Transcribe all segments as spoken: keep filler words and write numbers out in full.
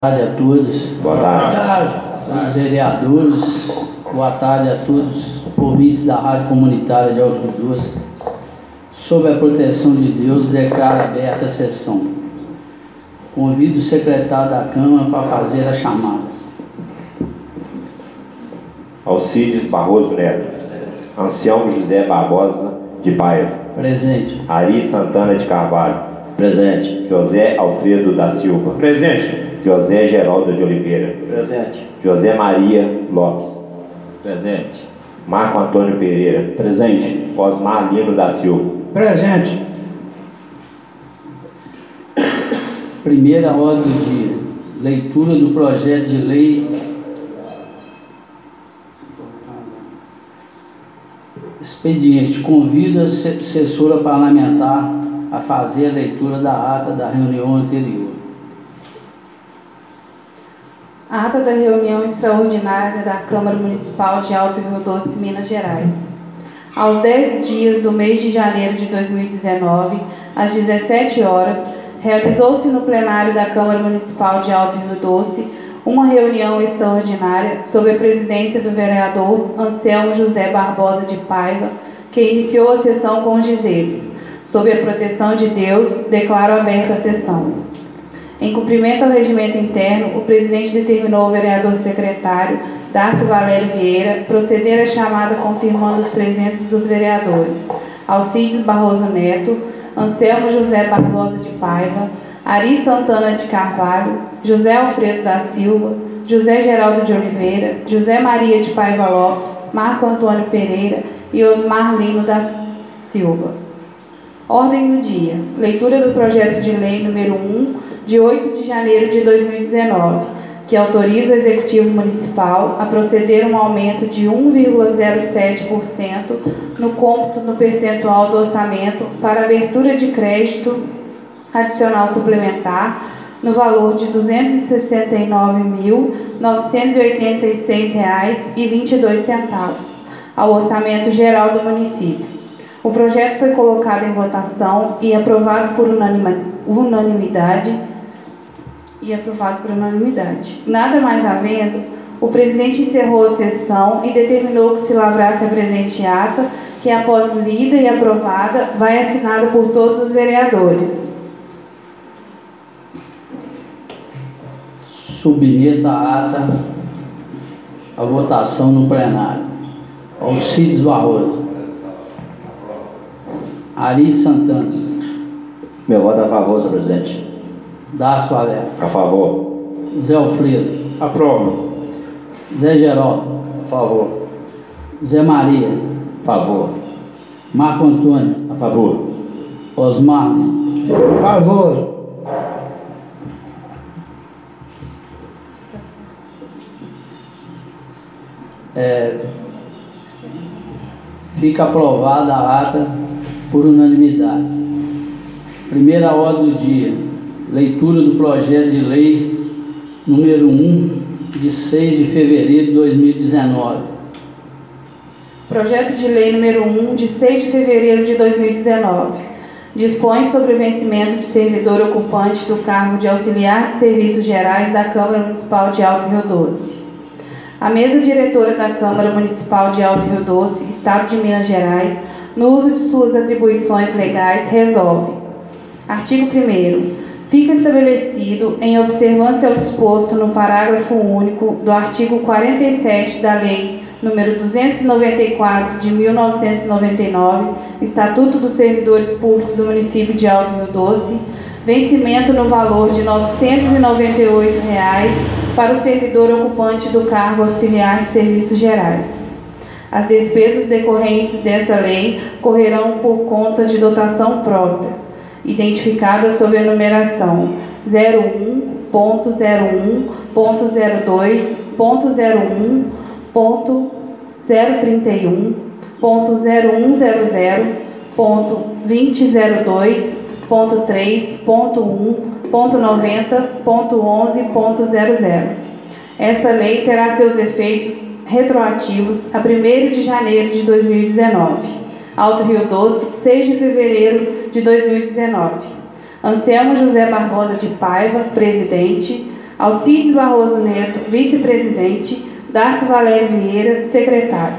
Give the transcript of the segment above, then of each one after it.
Boa tarde a todos. Boa tarde. Os vereadores, boa tarde a todos, ouvintes da Rádio Comunitária de Alto Rio Doce. Sob a proteção de Deus, declaro aberta a sessão. Convido o secretário da Câmara para fazer a chamada. Alcides Barroso Neto. Anselmo José Barbosa de Paiva. Presente. Ari Santana de Carvalho. Presente. José Alfredo da Silva. Presente. José Geraldo de Oliveira. Presente. José Maria Lopes. Presente. Marco Antônio Pereira. Presente. Osmar Lino da Silva. Presente. Primeira ordem do dia. Leitura do projeto de lei expediente. Convido a assessora parlamentar a fazer a leitura da ata da reunião anterior. A ata da reunião extraordinária da Câmara Municipal de Alto Rio Doce, Minas Gerais. Aos dez dias do mês de janeiro de dois mil e dezenove, às dezessete horas, realizou-se no plenário da Câmara Municipal de Alto Rio Doce uma reunião extraordinária sob a presidência do vereador Anselmo José Barbosa de Paiva, que iniciou a sessão com os dizeres: sob a proteção de Deus, declaro aberta a sessão. Em cumprimento ao regimento interno, o presidente determinou ao vereador secretário, Dácio Valério Vieira, proceder à chamada confirmando as presenças dos vereadores Alcides Barroso Neto, Anselmo José Barbosa de Paiva, Ari Santana de Carvalho, José Alfredo da Silva, José Geraldo de Oliveira, José Maria de Paiva Lopes, Marco Antônio Pereira e Osmar Lino da Silva. Ordem do dia. Leitura do projeto de lei número um, de oito de janeiro de dois mil e dezenove, que autoriza o Executivo Municipal a proceder a um aumento de um vírgula zero sete por cento no cômputo no percentual do orçamento para abertura de crédito adicional suplementar no valor de duzentos e sessenta e nove mil, novecentos e oitenta e seis reais e vinte e dois centavos ao orçamento geral do município. O projeto foi colocado em votação e aprovado por unanimidade e aprovado por unanimidade. Nada mais havendo, o presidente encerrou a sessão e determinou que se lavrasse a presente ata, que após lida e aprovada, vai assinada por todos os vereadores. Submeta a ata à votação no plenário. Alcides Barroso. Ari Santana. Meu voto é a favor, senhor presidente. Dácio Valério. A favor. Zé Alfredo. Aprovo. Zé Geraldo. A favor. Zé Maria. A favor. Marco Antônio. A favor. Osmar Lino. Favor. É, fica aprovada a ata por unanimidade. Primeira ordem do dia. Leitura do projeto de lei número um, de seis de fevereiro de dois mil e dezenove. Projeto de lei número um, de seis de fevereiro de dois mil e dezenove. Dispõe sobre o vencimento de servidor ocupante do cargo de auxiliar de serviços gerais da Câmara Municipal de Alto Rio Doce. A mesa diretora da Câmara Municipal de Alto Rio Doce, Estado de Minas Gerais, no uso de suas atribuições legais, resolve. Artigo primeiro. Fica estabelecido, em observância ao disposto no parágrafo único do artigo quarenta e sete da Lei número duzentos e noventa e quatro, de mil novecentos e noventa e nove, Estatuto dos Servidores Públicos do Município de Alto Rio Doce, vencimento no valor de novecentos e noventa e oito reais para o servidor ocupante do cargo auxiliar de serviços gerais. As despesas decorrentes desta lei correrão por conta de dotação própria, identificada sob a numeração zero um ponto zero um ponto zero dois ponto zero um ponto zero trinta e um ponto zero um zero zero ponto vinte zero dois ponto três ponto um ponto noventa ponto onze ponto zero zero. Esta lei terá seus efeitos retroativos a primeiro de janeiro de dois mil e dezenove. Alto Rio Doce, seis de fevereiro de dois mil e dezenove. Anselmo José Barbosa de Paiva, presidente. Alcides Barroso Neto, vice-presidente. Darcio Valério Vieira, secretário.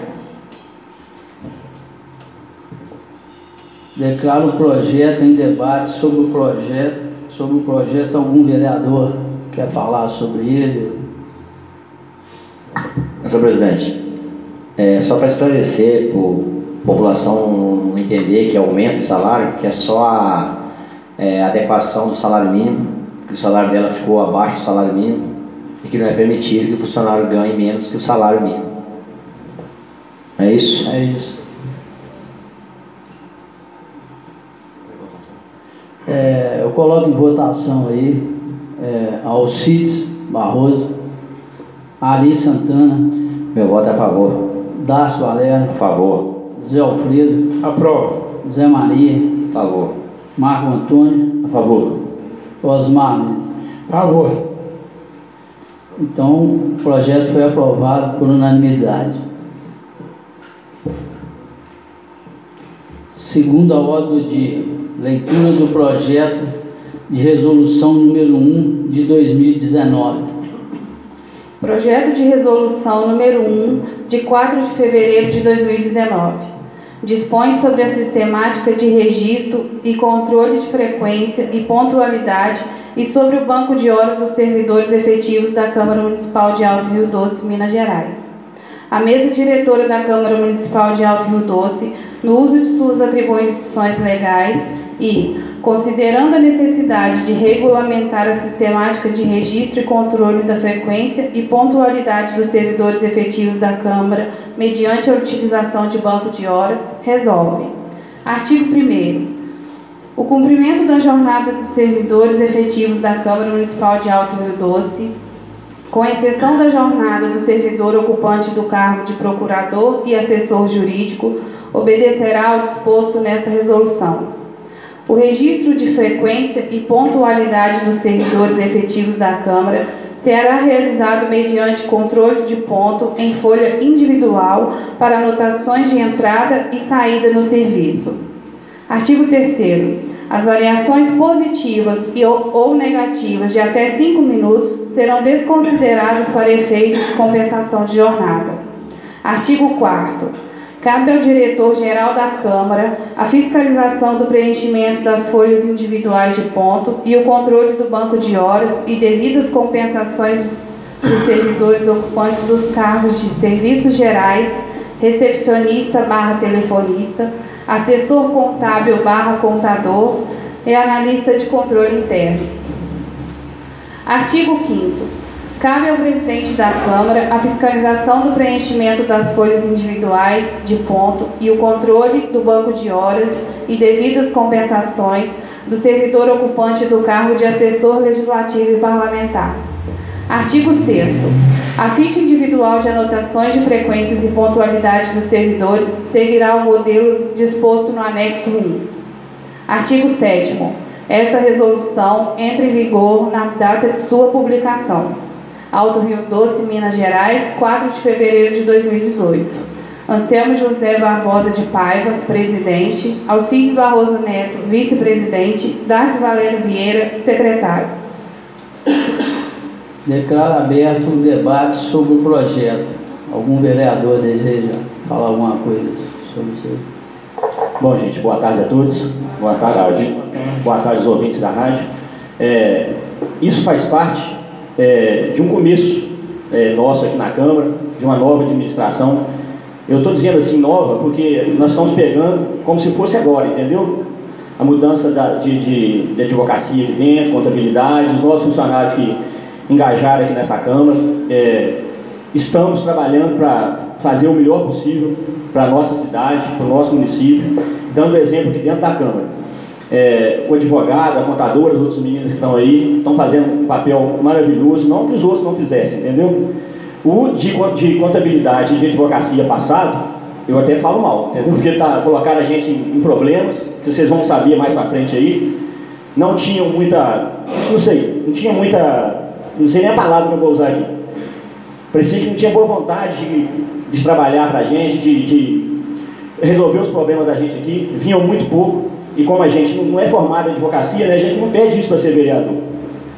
Declaro o projeto em debate. Sobre o projeto, sobre o projeto, algum vereador quer falar sobre ele? Senhor presidente, é, só para esclarecer, para a população não entender que aumenta o salário, que é só a é, adequação do salário mínimo, que o salário dela ficou abaixo do salário mínimo e que não é permitido que o funcionário ganhe menos que o salário mínimo. É isso? É isso. É, eu coloco em votação aí é, Alcides Barroso, Ari Santana, Meu voto é a favor. Darcio Valério, A favor. Zé Alfredo, Aprovo. Zé Maria, A favor. Marco Antônio, A favor. Osmar. Favor. Então, o projeto foi aprovado por unanimidade. Segunda ordem do dia, leitura do projeto de resolução número um de dois mil e dezenove. Projeto de resolução número um, de quatro de fevereiro de dois mil e dezenove. Dispõe sobre a sistemática de registro e controle de frequência e pontualidade e sobre o banco de horas dos servidores efetivos da Câmara Municipal de Alto Rio Doce, Minas Gerais. A mesa diretora da Câmara Municipal de Alto Rio Doce, no uso de suas atribuições legais e, considerando a necessidade de regulamentar a sistemática de registro e controle da frequência e pontualidade dos servidores efetivos da Câmara, mediante a utilização de banco de horas, resolve. Artigo primeiro. O cumprimento da jornada dos servidores efetivos da Câmara Municipal de Alto Rio Doce, com exceção da jornada do servidor ocupante do cargo de procurador e assessor jurídico, obedecerá ao disposto nesta resolução. O registro de frequência e pontualidade dos servidores efetivos da Câmara será realizado mediante controle de ponto em folha individual para anotações de entrada e saída no serviço. Artigo terceiro. As variações positivas e ou, ou negativas de até cinco minutos serão desconsideradas para efeito de compensação de jornada. Artigo quarto. Cabe ao diretor-geral da Câmara a fiscalização do preenchimento das folhas individuais de ponto e o controle do banco de horas e devidas compensações dos servidores ocupantes dos cargos de serviços gerais, recepcionista barra telefonista, assessor contábil barra contador e analista de controle interno. Artigo quinto. Cabe ao presidente da Câmara a fiscalização do preenchimento das folhas individuais de ponto e o controle do banco de horas e devidas compensações do servidor ocupante do cargo de assessor legislativo e parlamentar. Artigo sexto. A ficha individual de anotações de frequências e pontualidade dos servidores seguirá o modelo disposto no anexo um. Artigo sétimo. Esta resolução entra em vigor na data de sua publicação. Alto Rio Doce, Minas Gerais, quatro de fevereiro de dois mil e dezoito. Anselmo José Barbosa de Paiva, presidente. Alcides Barroso Neto, vice-presidente. Darcio Valério Vieira, secretário. Declaro aberto o debate sobre o projeto. Algum vereador deseja falar alguma coisa sobre isso aí? Bom, gente, boa tarde a todos. Boa tarde, Boa tarde. Boa tarde aos ouvintes da rádio. É, isso faz parte é, de um começo é, nosso aqui na Câmara, de uma nova administração. Eu estou dizendo assim nova porque nós estamos pegando como se fosse agora, entendeu? A mudança da, de, de, de advocacia aqui dentro, contabilidade, os novos funcionários que engajaram aqui nessa Câmara. É, estamos trabalhando para fazer o melhor possível para a nossa cidade, para o nosso município, dando exemplo aqui dentro da Câmara. É, o advogado, a contadora, os outros meninos que estão aí, estão fazendo um papel maravilhoso, não que os outros não fizessem, entendeu? O de, de contabilidade e de advocacia passado, eu até falo mal, entendeu? Porque tá, colocaram a gente em, em problemas, que vocês vão saber mais para frente aí, não tinham muita, não sei, não tinha muita, não sei nem a palavra que eu vou usar aqui. Parecia que não tinha boa vontade de, de trabalhar para a gente, de, de resolver os problemas da gente aqui, vinham muito pouco, e como a gente não é formado em advocacia, né, a gente não pede isso para ser vereador.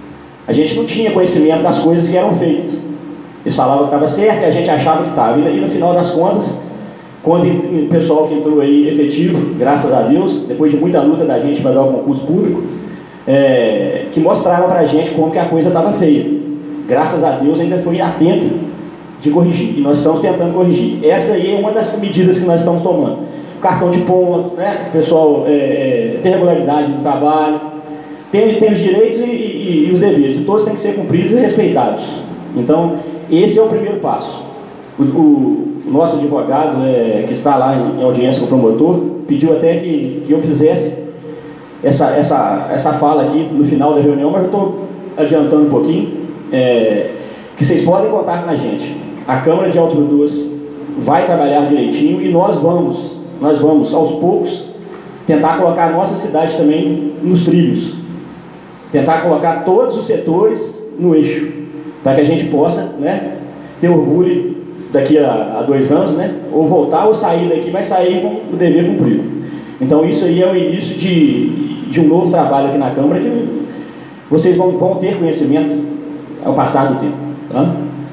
A gente não tinha conhecimento das coisas que eram feitas. Eles falavam que estava certo e a gente achava que estava. E no final das contas, quando o pessoal que entrou aí efetivo, graças a Deus, depois de muita luta da gente para dar o concurso público, é, que mostraram para a gente como que a coisa estava feia. Graças a Deus ainda foi a tempo de corrigir. E nós estamos tentando corrigir. Essa aí é uma das medidas que nós estamos tomando. Cartão de ponto, né? O pessoal é, é, tem regularidade no trabalho, tem, tem os direitos e, e, e os deveres. E todos têm que ser cumpridos e respeitados. Então, esse é o primeiro passo. O, o, o nosso advogado, é, que está lá em, em audiência com o promotor, pediu até que, que eu fizesse essa, essa, essa fala aqui no final da reunião, mas eu estou adiantando um pouquinho, é, que vocês podem contar com a gente. A Câmara de Alto Rio Doce vai trabalhar direitinho e nós vamos, nós vamos, aos poucos, tentar colocar a nossa cidade também nos trilhos. Tentar colocar todos os setores no eixo, para que a gente possa, né, ter orgulho daqui a, a dois anos, né, ou voltar ou sair daqui, mas sair com o dever cumprido. Então isso aí é o início de, de um novo trabalho aqui na Câmara, que vocês vão, vão ter conhecimento ao passar do tempo. Tá?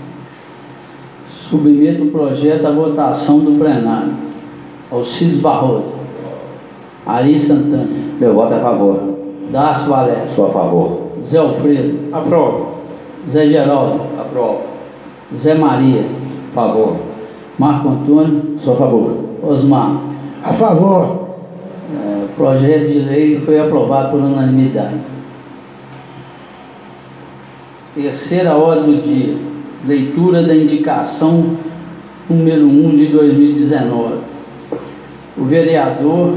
Submeto o projeto à votação do plenário. Alcides Barroso. Ari Santana. Meu voto é a favor. Dácio Valério. Sou a favor. Zé Alfredo. Aprovo. Zé Geraldo. Aprovo. Zé Maria. Favor. Marco Antônio. Sou a favor. Osmar. A favor. É, o projeto de lei foi aprovado por unanimidade. Terceira ordem do dia. Leitura da indicação número um de dois mil e dezenove. O vereador...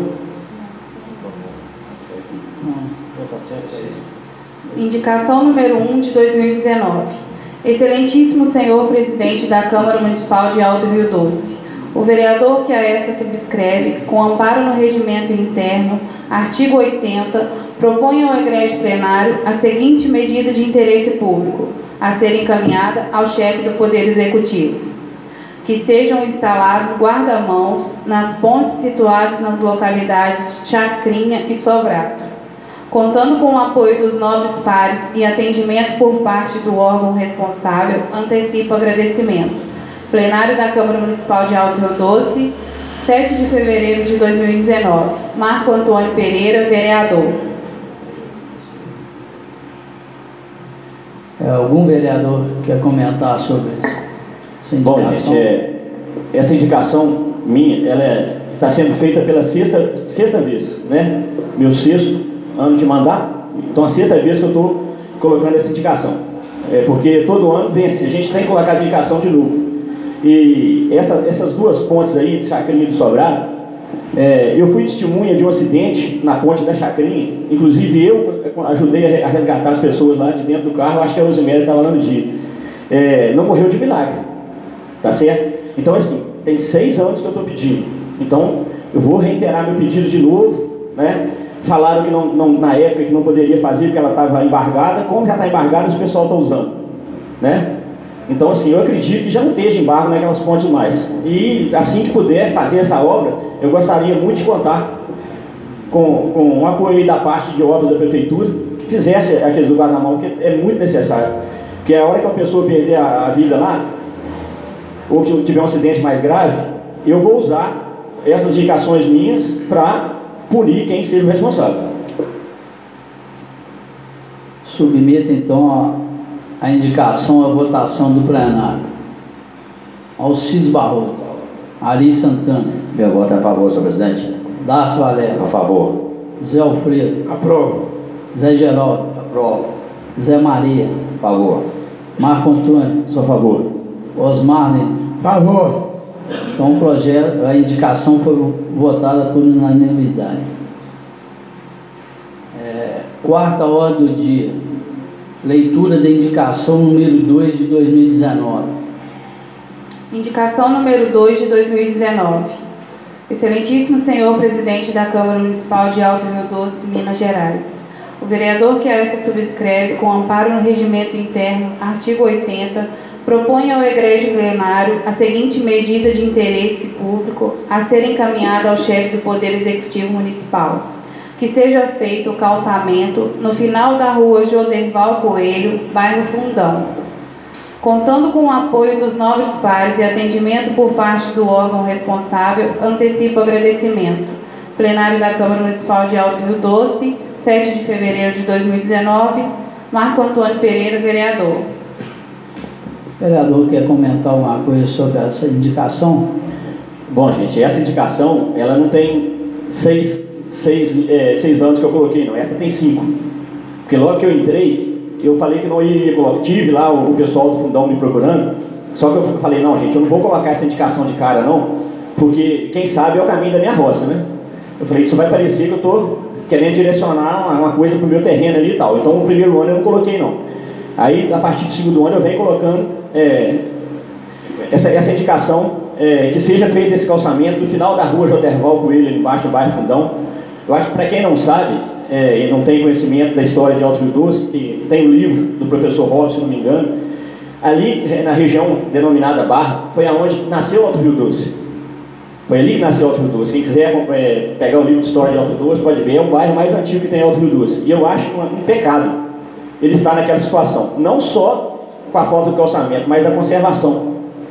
Indicação número um de dois mil e dezenove. Excelentíssimo senhor presidente da Câmara Municipal de Alto Rio Doce, o vereador que a esta subscreve, com amparo no regimento interno, artigo oitenta, propõe ao egrégio plenário a seguinte medida de interesse público, a ser encaminhada ao chefe do Poder Executivo: que sejam instalados guarda-mãos nas pontes situadas nas localidades Chacrinha e Sobrato, contando com o apoio dos nobres pares e atendimento por parte do órgão responsável. Antecipo agradecimento. Plenário da Câmara Municipal de Alto Rio Doce, sete de fevereiro de dois mil e dezenove. Marco Antônio Pereira, vereador. É, algum vereador quer comentar sobre isso? Essa Bom, indicação? gente, é, essa indicação minha, ela é, está sendo feita pela sexta, sexta vez, né? Meu sexto ano de mandato, então a sexta vez que eu estou colocando essa indicação. É porque todo ano vence, a gente tem que colocar essa indicação de novo. E essa, essas duas pontes aí, de Chacrinha e do Sobrado, é, eu fui testemunha de um acidente na ponte da Chacrinha. Inclusive eu ajudei a resgatar as pessoas lá de dentro do carro. Acho que a Rosemary estava lá no dia. É, não morreu de milagre, tá certo? Então assim, tem seis anos que eu estou pedindo. Então eu vou reiterar meu pedido de novo, né? Falaram que não, não, na época que não poderia fazer porque ela estava embargada. Como já está embargada, os pessoal está usando, né? Então assim, eu acredito que já não esteja embargo naquelas pontes mais. E assim que puder fazer essa obra, eu gostaria muito de contar com, com um apoio da parte de obras da prefeitura, que fizesse aqueles do guarda-mão, que é muito necessário. Porque a hora que uma pessoa perder a, a vida lá, ou que tiver um acidente mais grave, eu vou usar essas indicações minhas para punir quem seja o responsável. Submeta então a a indicação à votação do plenário. Alcides Barroso. Ari Santana. Meu voto é a favor, senhor presidente. Dácio Valério. A favor. Zé Alfredo. Aprovo. Zé Geraldo. Aprovo. Zé Maria. A favor. Marco Antônio. Sou a favor. Osmar Lima. Favor. Então o projeto, a indicação foi votada por unanimidade. É, quarta ordem do dia. Leitura da indicação número dois de dois mil e dezenove. Indicação número dois de dois mil e dezenove. Excelentíssimo senhor presidente da Câmara Municipal de Alto Rio Doce, Minas Gerais, o vereador que a esta subscreve, com amparo no regimento interno, artigo oitenta, propõe ao egrégio plenário a seguinte medida de interesse público a ser encaminhada ao chefe do Poder Executivo Municipal: que seja feito o calçamento no final da rua Joderval Coelho, bairro Fundão. Contando com o apoio dos nobres pares e atendimento por parte do órgão responsável, antecipo o agradecimento. Plenário da Câmara Municipal de Alto Rio Doce, sete de fevereiro de dois mil e dezenove, Marco Antônio Pereira, vereador. O vereador quer comentar alguma coisa sobre essa indicação? Bom, gente, essa indicação, ela não tem seis, seis, é, seis anos que eu coloquei, não. Essa tem cinco. Porque logo que eu entrei, eu falei que não ia colocar. Tive lá o, o pessoal do Fundão me procurando, só que eu falei, não, gente, eu não vou colocar essa indicação de cara, não, porque quem sabe é o caminho da minha roça, né? Eu falei, isso vai parecer que eu estou querendo direcionar uma, uma coisa para o meu terreno ali e tal. Então, no primeiro ano eu não coloquei, não. Aí, a partir do segundo ano, eu venho colocando é, essa, essa indicação, é, que seja feito esse calçamento do final da rua Joderval Coelho, ali embaixo do bairro Fundão. Eu acho que, para quem não sabe, é, e não tem conhecimento da história de Alto Rio Doce, que tem o livro do professor Robson, se não me engano, ali na região denominada Barra, foi aonde nasceu Alto Rio Doce. Foi ali que nasceu Alto Rio Doce. Quem quiser é, pegar o livro de história de Alto Rio Doce, pode ver, é o bairro mais antigo que tem Alto Rio Doce. E eu acho um, um pecado ele estar naquela situação, não só com a falta do calçamento, mas da conservação.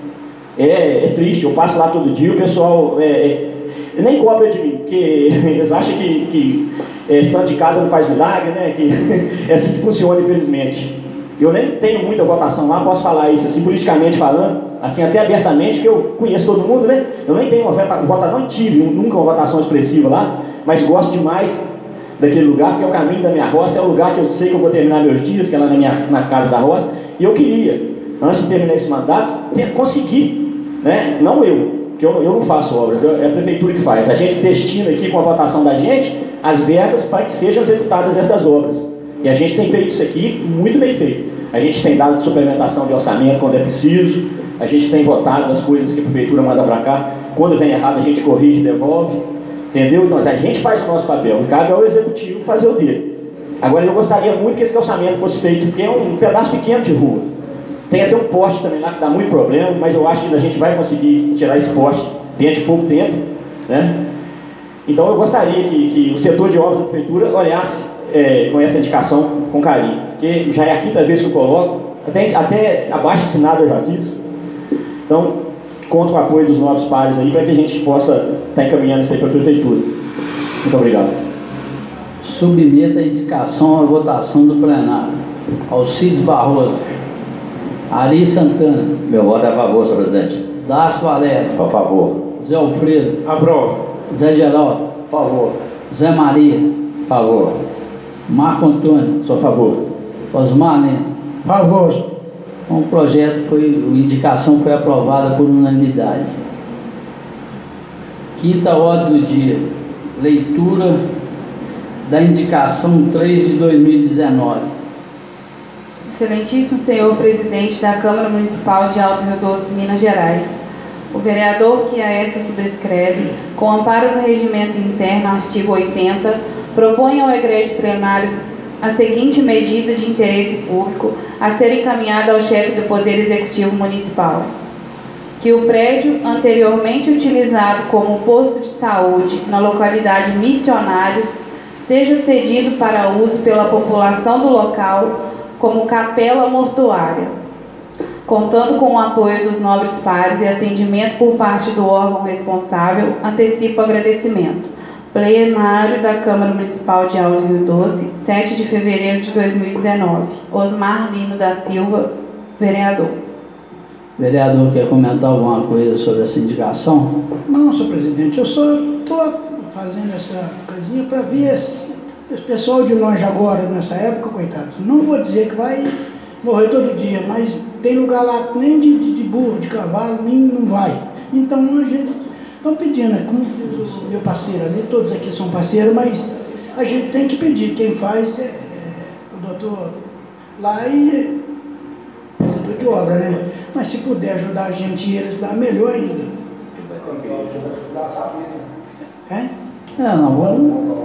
É, é triste, eu passo lá todo dia, o pessoal é, é, nem cobra de mim, porque eles acham que, que é, santo de casa não faz milagre, né? Que é assim que funciona, infelizmente. Eu nem tenho muita votação lá, posso falar isso assim, politicamente falando, assim, até abertamente, porque eu conheço todo mundo, né? Eu nem tenho uma votação, não tive nunca uma votação expressiva lá, mas gosto demais daquele lugar, porque é o caminho da minha roça, é o lugar que eu sei que eu vou terminar meus dias, que é lá na, minha, na casa da roça, e eu queria, antes de terminar esse mandato, ter, conseguir, né? Não eu, porque eu, eu não faço obras, é a prefeitura que faz. A gente destina aqui, com a votação da gente, as verbas para que sejam executadas essas obras. E a gente tem feito isso aqui muito bem feito. A gente tem dado suplementação de orçamento quando é preciso, a gente tem votado as coisas que a prefeitura manda para cá. Quando vem errado, a gente corrige e devolve. Entendeu? Então, a gente faz o nosso papel, e cabe ao executivo fazer o dele. Agora, eu gostaria muito que esse calçamento fosse feito, porque é um pedaço pequeno de rua. Tem até um poste também lá que dá muito problema, mas eu acho que a gente vai conseguir tirar esse poste dentro de pouco tempo, né? Então, eu gostaria que, que o setor de obras da prefeitura olhasse é, com essa indicação com carinho, porque já é a quinta vez que eu coloco, até, até abaixo assinado eu já fiz. Então, conto com o apoio dos novos pares aí, para que a gente possa estar encaminhando isso aí para a prefeitura. Muito obrigado. Submeta a indicação à votação do plenário. Alcides Barroso. Ari Santana. Meu voto é a favor, senhor presidente. Dácio Valério. A favor. Zé Alfredo. Aprovo. Zé Geraldo. Favor. Zé Maria. Favor. Marco Antônio. Sou a favor. Osmar Lema. Favor. Então, o projeto foi, a indicação foi aprovada por unanimidade. Quinta ordem do dia. Leitura da indicação três de dois mil e dezenove. Excelentíssimo senhor presidente da Câmara Municipal de Alto Rio Doce, Minas Gerais, o vereador que a esta subscreve, com amparo no regimento interno, artigo oitenta, propõe ao egrégio plenário a seguinte medida de interesse público a ser encaminhada ao chefe do Poder Executivo Municipal: que o prédio anteriormente utilizado como posto de saúde na localidade Missionários seja cedido para uso pela população do local como capela mortuária, contando com o apoio dos nobres pares e atendimento por parte do órgão responsável. Antecipo o agradecimento. Plenário da Câmara Municipal de Alto Rio Doce, sete de fevereiro de dois mil e dezenove. Osmar Lino da Silva, vereador. Vereador, quer comentar alguma coisa sobre essa indicação? Não, senhor presidente, eu só estou fazendo essa coisinha para ver esse, esse pessoal de longe agora, nessa época, coitados. Não vou dizer que vai morrer todo dia, mas tem lugar lá nem de, de, de burro, de cavalo, nem não vai. Então a gente está pedindo, né? Como o meu parceiro ali, todos aqui são parceiros, mas a gente tem que pedir. Quem faz é, é o doutor lá e é setor de obra, né? Mas se puder ajudar a gente e eles lá, melhor ainda. É? É, não, vamos...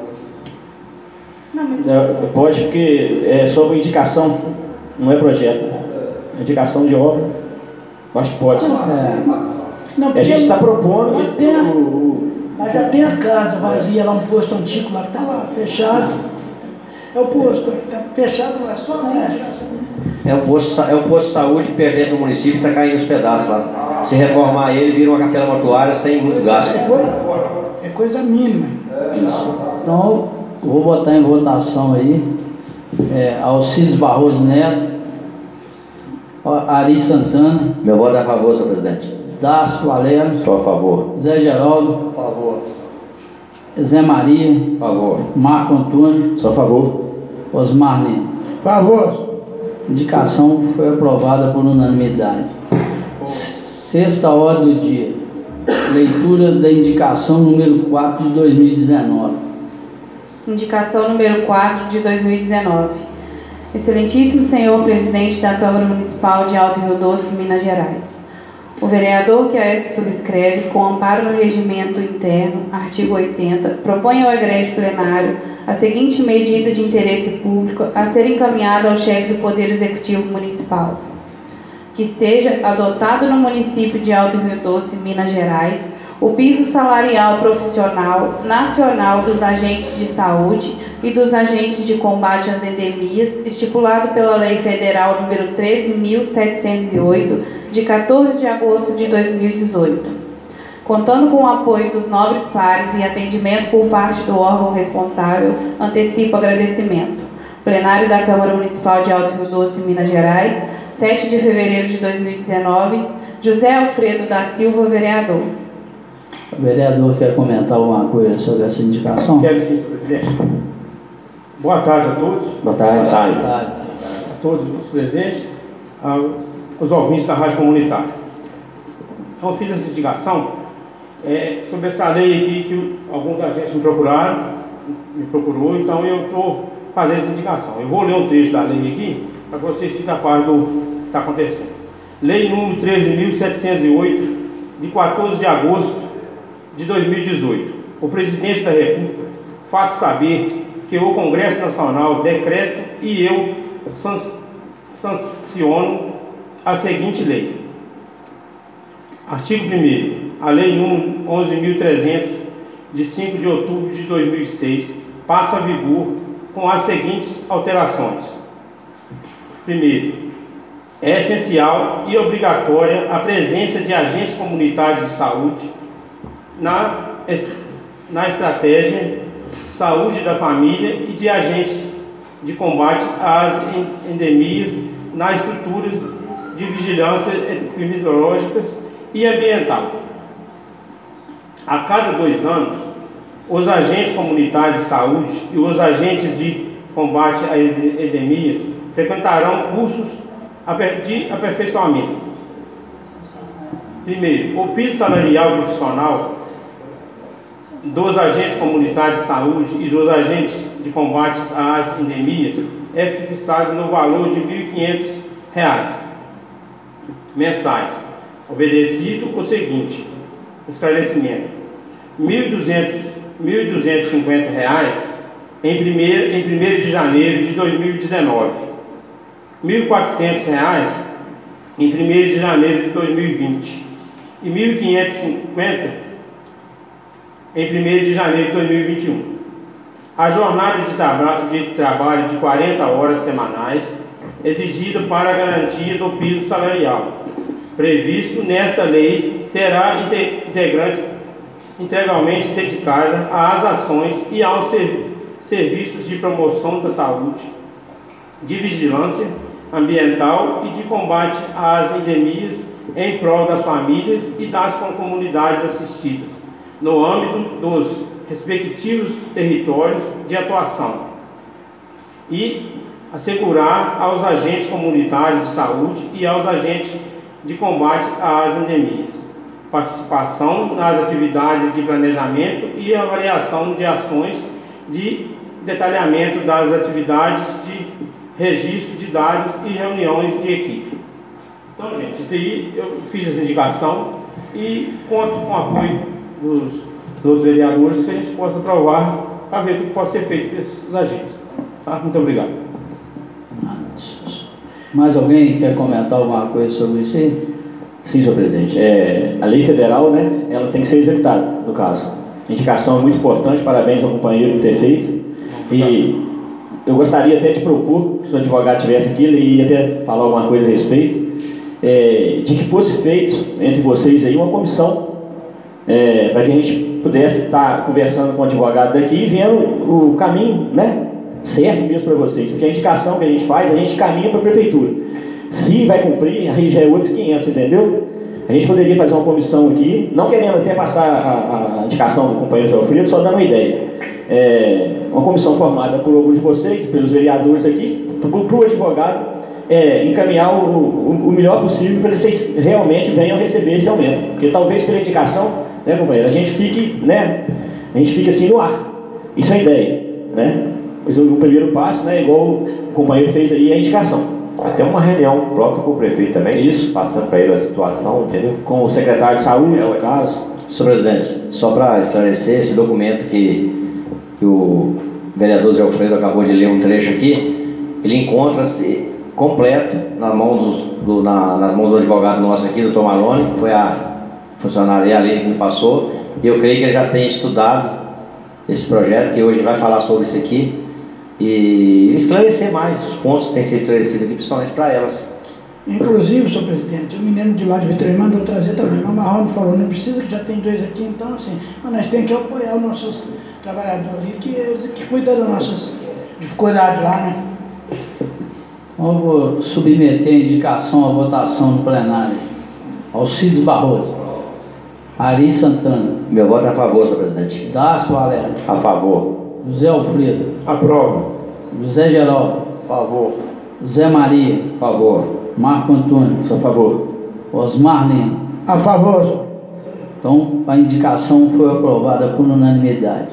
Não, mas... É, pode, porque é sobre indicação, não é projeto. Indicação de obra, acho que pode. É. Não, A gente está propondo tem, o, o, Lá já tem a casa vazia, lá um posto antigo lá que tá lá, fechado. É o posto, tá fechado lá, só a ventilação. É um posto, é um posto de saúde que pertence ao município e está caindo os pedaços lá. Se reformar ele, vira uma capela mortuária sem muito gasto. É coisa, é coisa mínima. Então, vou botar em votação aí é, Alcides Barroso Neto, Ari Santana, Meu voto é a favor, senhor presidente. Dácio Valério, Sou a favor. Zé Geraldo, Por favor. Zé Maria, Por favor. Marco Antônio, Sou a favor. Osmar Neto. Favor. Indicação foi aprovada por unanimidade. Sexta ordem do dia. Leitura da indicação número quatro de dois mil e dezenove. Indicação número quatro de dois mil e dezenove. Excelentíssimo senhor presidente da Câmara Municipal de Alto Rio Doce, Minas Gerais. O vereador que a esta subscreve, com amparo no regimento interno, artigo oitenta, propõe ao egrégio plenário a seguinte medida de interesse público a ser encaminhada ao chefe do Poder Executivo Municipal. Que seja adotado no município de Alto Rio Doce, Minas Gerais, o piso salarial profissional nacional dos agentes de saúde e dos agentes de combate às endemias, estipulado pela Lei Federal número treze mil setecentos e oito, de quatorze de agosto de dois mil e dezoito. Contando com o apoio dos nobres pares e atendimento por parte do órgão responsável, antecipo agradecimento. Plenário da Câmara Municipal de Alto Rio Doce, Minas Gerais, sete de fevereiro de dois mil e dezenove, José Alfredo da Silva, vereador. O vereador quer comentar alguma coisa sobre essa indicação? Quero sim, senhor presidente. Boa tarde a todos, Boa tarde. Boa tarde. Tá. a todos os presentes, aos ouvintes da Rádio Comunitária. Então, eu fiz essa indicação é, sobre essa lei aqui que alguns agentes me procuraram, me procurou, então eu estou fazendo essa indicação. Eu vou ler um trecho da lei aqui, para que vocês fiquem a par do que está acontecendo. Lei número treze mil setecentos e oito, de quatorze de agosto de dois mil e dezoito. O presidente da República faz saber que o Congresso Nacional decreta e eu sanciono a seguinte lei. Artigo primeiro. A Lei número onze mil trezentos, de cinco de outubro de dois mil e seis, passa a vigor com as seguintes alterações. Primeiro, é essencial e obrigatória a presença de agentes comunitários de saúde na, na estratégia saúde da família e de agentes de combate às endemias nas estruturas de vigilância epidemiológicas e ambiental. A cada dois anos, os agentes comunitários de saúde e os agentes de combate às endemias frequentarão cursos de aperfeiçoamento. Primeiro, o piso salarial profissional dos agentes comunitários de saúde e dos agentes de combate às endemias é fixado no valor de mil e quinhentos reais mensais, obedecido o seguinte esclarecimento: mil e duzentos e cinquenta reais em primeiro, em primeiro de janeiro de dois mil e dezenove, mil e quatrocentos reais em primeiro de janeiro de dois mil e vinte e mil e quinhentos e cinquenta em primeiro de janeiro de dois mil e vinte e um. A jornada de, tra de trabalho de quarenta horas semanais exigida para a garantia do piso salarial previsto nesta lei será integrante, integralmente dedicada às ações e aos ser serviços de promoção da saúde, de vigilância ambiental e de combate às endemias em prol das famílias e das comunidades assistidas, no âmbito dos respectivos territórios de atuação, e assegurar aos agentes comunitários de saúde e aos agentes de combate às endemias participação nas atividades de planejamento e avaliação de ações de detalhamento das atividades de registro de dados e reuniões de equipe. Então, gente, isso aí eu fiz essa indicação e conto com o apoio dos, dos vereadores que a gente possa aprovar para ver o que pode ser feito por esses agentes. Tá? Muito obrigado. Mais alguém quer comentar alguma coisa sobre isso aí? Sim, senhor presidente. É, a lei federal, né, ela tem que ser executada, no caso. indicação muito importante, parabéns ao companheiro por ter feito. E eu gostaria até de propor, se o advogado estivesse aqui, ele ia até falar alguma coisa a respeito, é, de que fosse feito entre vocês aí uma comissão, é, para que a gente pudesse estar conversando com o advogado daqui e vendo o caminho, né, certo mesmo para vocês, porque a indicação que a gente faz, a gente caminha para a prefeitura. Se vai cumprir, aí já é outros quinhentos, entendeu? A gente poderia fazer uma comissão aqui, não querendo até passar a, a indicação do companheiro Zé Alfredo, só dando uma ideia. É, uma comissão formada por alguns de vocês, pelos vereadores aqui, para o advogado é, encaminhar o, o, o melhor possível para que vocês realmente venham receber esse aumento. Porque talvez pela indicação, né, companheiro, a gente fique, né, a gente fique assim no ar. Isso é a ideia, né? Mas o, o primeiro passo, né, igual o companheiro fez aí, é a indicação. Até uma reunião própria com o prefeito também, isso, passando para ele a situação, entendeu? Com o secretário de saúde, é, no caso. Senhor presidente, só para esclarecer, esse documento que, que o vereador Zé Alfredo acabou de ler um trecho aqui, ele encontra-se completo na mão dos, do, na, nas mãos do advogado nosso aqui, doutor Malone, que foi a funcionária ali que me passou, e eu creio que ele já tem estudado esse projeto, que hoje vai falar sobre isso aqui, e esclarecer mais os pontos que tem que ser esclarecidos aqui, principalmente para elas. Inclusive, senhor presidente, o menino de lá de Vitória mandou trazer também, mas o Marrone falou, não precisa, que já tem dois aqui, então assim, mas nós temos que apoiar os nossos trabalhadores ali, que, que cuidam das nossas dificuldades lá, né? Então, eu vou submeter a indicação à votação no plenário. Alcides Barroso, Ari Santana, Meu voto é a favor, senhor presidente. Dácio Valério, A favor. José Alfredo, Aprovo. José Geraldo, Favor. José Maria, Favor. Marco Antônio, Sou a favor. Osmar Lima. A favor, senhor. Então, a indicação foi aprovada por unanimidade.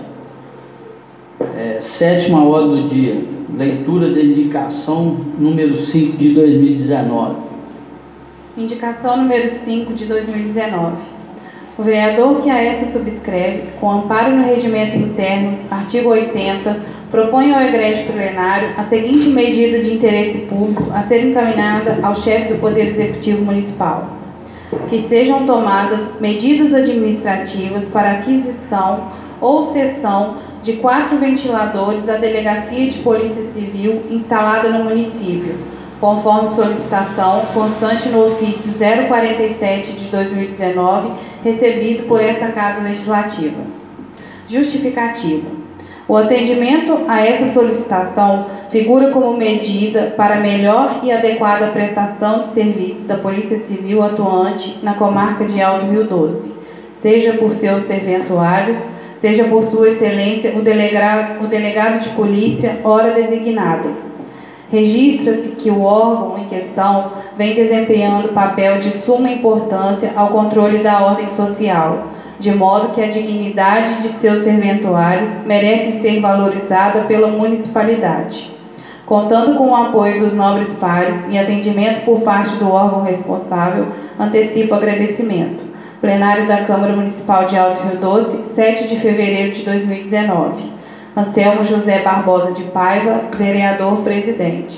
É, sétima ordem do dia, leitura da indicação número cinco de dois mil e dezenove. Indicação número cinco de dois mil e dezenove. O vereador que a essa subscreve, com amparo no regimento interno, artigo oitenta, propõe ao egrégio plenário a seguinte medida de interesse público a ser encaminhada ao chefe do Poder Executivo Municipal: que sejam tomadas medidas administrativas para aquisição ou cessão de quatro ventiladores à Delegacia de Polícia Civil instalada no município, conforme solicitação constante no ofício zero quarenta e sete de dois mil e dezenove, recebido por esta Casa Legislativa. Justificativa. O atendimento a essa solicitação figura como medida para melhor e adequada prestação de serviço da Polícia Civil atuante na comarca de Alto Rio Doce, seja por seus serventuários, seja por sua excelência o delegado, o delegado de polícia, ora designado. Registra-se que o órgão em questão vem desempenhando papel de suma importância ao controle da ordem social, de modo que a dignidade de seus serventuários merece ser valorizada pela municipalidade. Contando com o apoio dos nobres pares e atendimento por parte do órgão responsável, antecipo agradecimento. Plenário da Câmara Municipal de Alto Rio Doce, sete de fevereiro de dois mil e dezenove. Anselmo José Barbosa de Paiva, vereador presidente.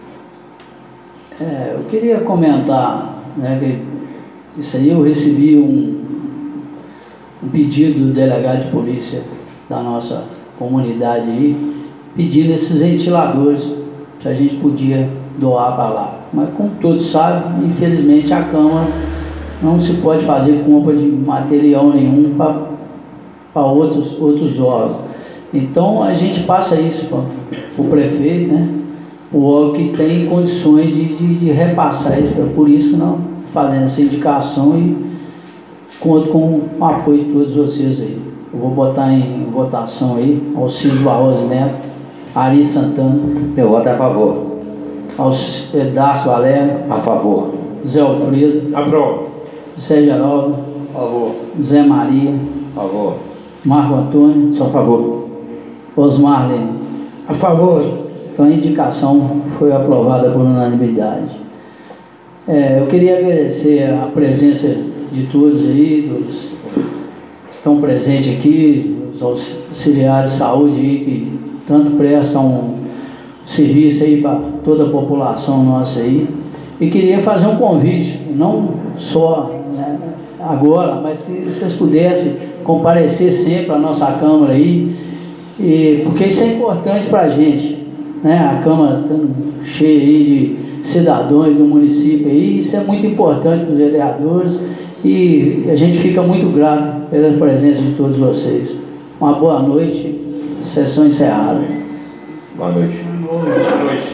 É, eu queria comentar, né, que isso aí eu recebi um, um pedido do delegado de polícia da nossa comunidade aí, pedindo esses ventiladores que a gente podia doar para lá. Mas como todos sabem, infelizmente a Câmara não se pode fazer compra de material nenhum para outros, outros órgãos. Então a gente passa isso para o prefeito, né? O órgão que tem condições de, de, de repassar isso. Por isso não fazendo essa indicação e conto com o apoio de todos vocês aí. Eu vou botar em votação aí Alcides Barroso Neto, Ari Santana. Meu voto é a favor. Dácio Valério. A favor. Zé Alfredo. Aprovo. José Geraldo. A favor. Zé Maria. A favor. Marco Antônio. Sou a favor. Osmar Lima. A favor. Então a indicação foi aprovada por unanimidade. É, eu queria agradecer a presença de todos aí, dos que estão presentes aqui, os auxiliares de saúde aí, que tanto prestam um serviço aí para toda a população nossa aí. E queria fazer um convite, não só, né, agora, mas que vocês pudessem comparecer sempre à nossa Câmara aí, e, porque isso é importante para a gente, né? A Câmara estando cheia aí de cidadãos do município aí, isso é muito importante para os vereadores e a gente fica muito grato pela presença de todos vocês. Uma boa noite, sessão encerrada. Boa noite. Boa noite.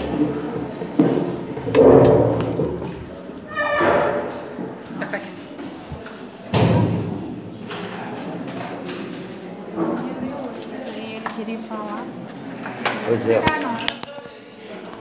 Ele queria falar. Pois é.